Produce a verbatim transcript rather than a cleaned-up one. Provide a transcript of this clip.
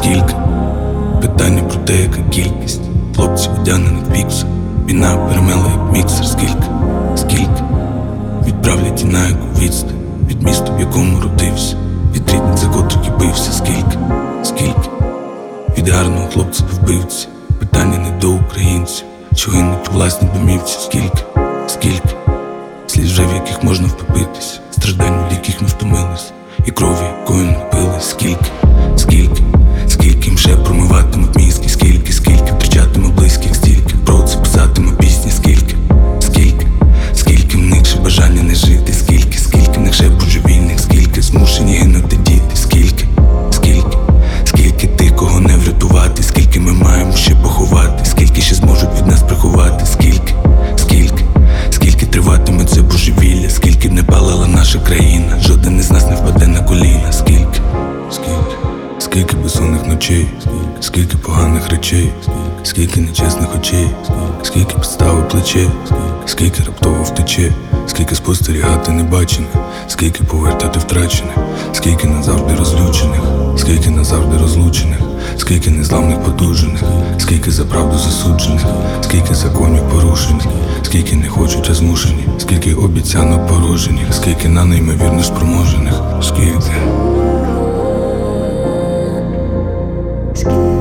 скільки? Питання про те, яка кількість хлопців одягнених в пікси. Війна перемела як міксер. Скільки? Скільки? Відправлять і на яку відстань від міста, в якому родився, від рідниць, за котрих і бився. Скільки? Скільки? Від гарного хлопця до вбивці. Питання не до українців, що гинуть у власній домівці. Скільки? Скільки? Слід вже, в яких можна втопитись, страждань, від яких ми втомились, і крові, якою напились. Скільки? Скільки? Скільки їм ще промиватимуть мізки? Скільки? Скільки втрачатиме близьких? Стільки про це писатиме пісні? Скільки? Скільки? Скільки в них ще бажання не жити? Скільки? Скільки в них ще божевільних? Скільки змушені гинути діти? Скільки? Скільки? Скільки тих, кого не врятувати? Скільки ми маємо ще поховати? Скільки ще зможуть від нас приховати? Скільки? Скільки? Скільки триватиме це божевілля? Скільки б не палала наша країна, жоден із нас не впаде на коліна. Скільки? Скільки? Скільки безсонних ночей, скільки поганих речей, скільки нечесних очей, скільки підстави плече, скільки раптово втече, скільки спостерігати небачених, скільки повертати втрачених, скільки назавжди розлючених, скільки назавжди розлучених, скільки незламних подужених, скільки за правду засуджених, скільки законів порушених, скільки не хочуть, а змушені, скільки обіцянок порожених, скільки на неймовірно спроможених. Скільки?